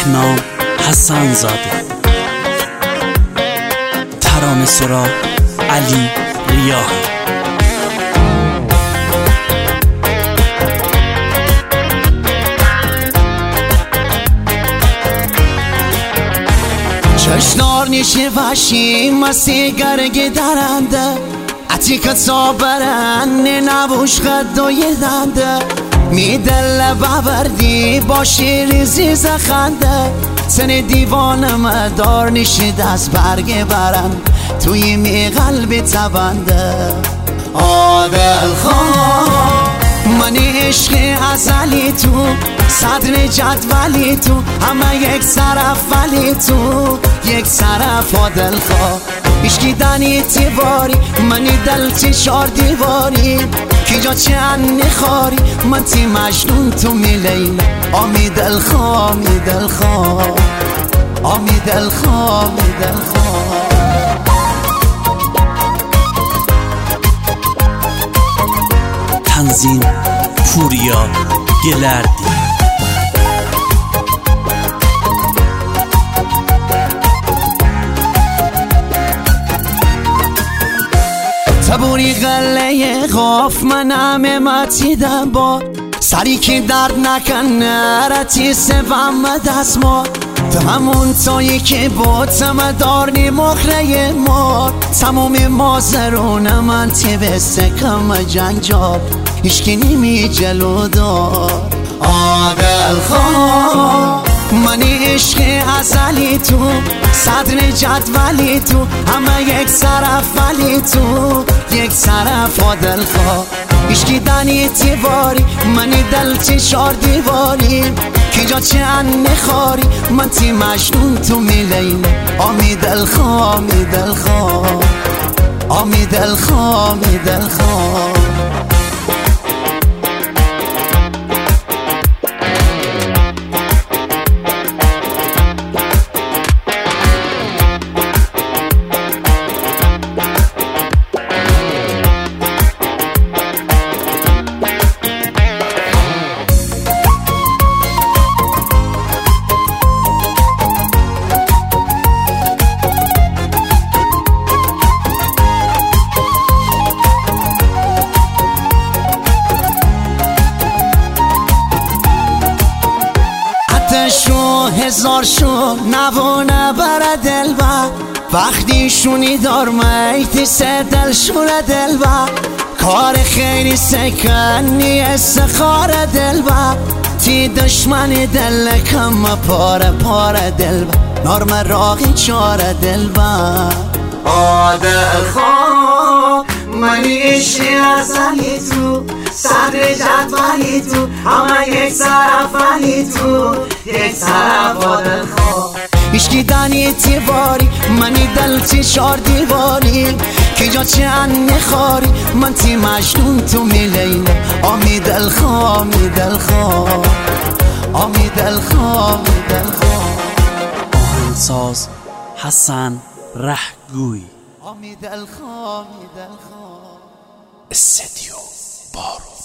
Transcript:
نام حسن زاده، ترانه سرا علی ریاحی. چشنار نیشه وشی مسیگرگ درنده عتی که صابرن نبوش قدای دنده میدل ببردی باشی ریزی زخنده سن دیوانم دار نیشی دست برگ برن توی می قلبی تبنده آدل خواه منی عشق ازلی تو صدر جدولی تو همه یک طرف ولی تو یک طرف آدل خواه اشکی دنی تیواری منی دل تی شار دیواری کی جا چه انی خاری من تی مجنون تو میلیل آمی دل خواه می دل خواه آمی دل خواه می دل خواه. تنظیم پوریا گلردی. تبوری غله غاف من همه متیدم با سری که درد نکنه رتی سوام دست ما تو همون تایی که با تمدارنی مخره ما تموم مازرون من تی به سکم جنجاب هیچکی نیمی جلو دار آدل خواه منی عشق ازلی تو صدر جدولی تو همه یک طرف ولی تو یک طرف آدل خواه اشکی دنی تیواری منی دل تی شار دیواری کی جا چه انی خاری من تی مجنون تو میلیل آمی دل خواه می دل خواه آمی دل خواه می دل خواه. شو هزار شو نوانه بر دل بر وقتی شونی دار میتی سه دل شور دل بر کار خیلی سکنی استخار دل بر تی دشمن دل کم پاره پاره دل بر نارم راقی چاره دل بر آدل خواه منی عشقی ازلی تو صدر جدولی تو همه یک طرف ولی تو یک طرف آدل خواه اشکی دنی تیواری منی دل تی شار دیواری کی جا چه انی خاری من تی مجنون تو میلیل آمی دل خواه می دل خواه آمی دل خواه می دل خواه. آهنگساز حسن رهگوی. آمی دل خواه می دل خواه. استدیو بارو.